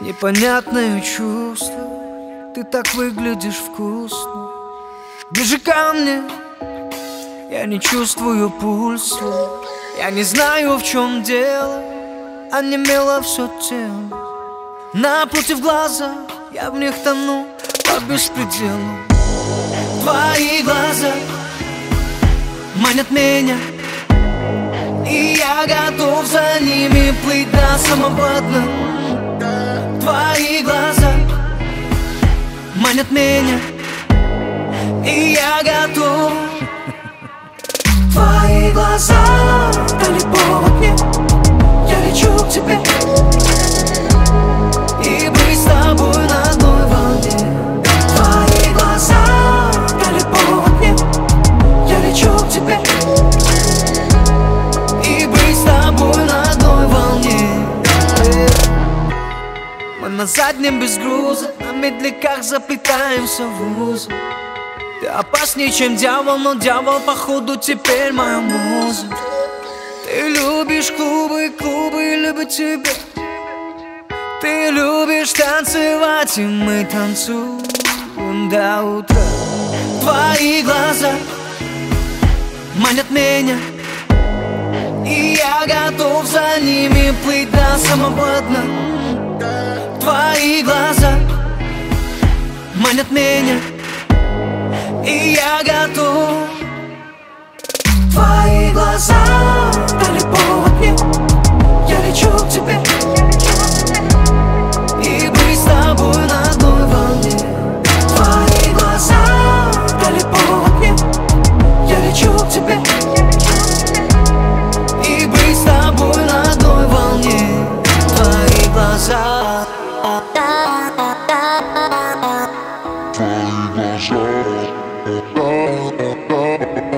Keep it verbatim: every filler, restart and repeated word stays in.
Непонятное чувство, ты так выглядишь вкусно. Ближе ко мне, я не чувствую пульса. Я не знаю, в чем дело, онемело все тело. Напротив глаза, я в них тону по беспределу. Твои глаза манят меня, и я готов за ними плыть до самого дна. Твои глаза манят меня, и я готов. Твои глаза далеко от меня, я лечу к тебе, и быть с тобой на одной волне. Твои глаза далеко от меня, я лечу к тебе, и быть с тобой на одной волне. Мы на заднем без груза, на медляках заплетаемся в узел. Ты опаснее, чем дьявол, но дьявол, походу, теперь моя муза. Ты любишь клубы, клубы любят тебя. Ты любишь танцевать, и мы танцуем до утра. Твои глаза манят меня, и я готов за ними плыть до самого дна. Твои глаза манят меня, и я готов. Твои глаза далеко от меня, я лечу к тебе, и быть с тобой на одной волне. Твои глаза далеко от меня, я лечу к тебе, и быть с тобой на одной волне. Твои глаза. Твои глаза.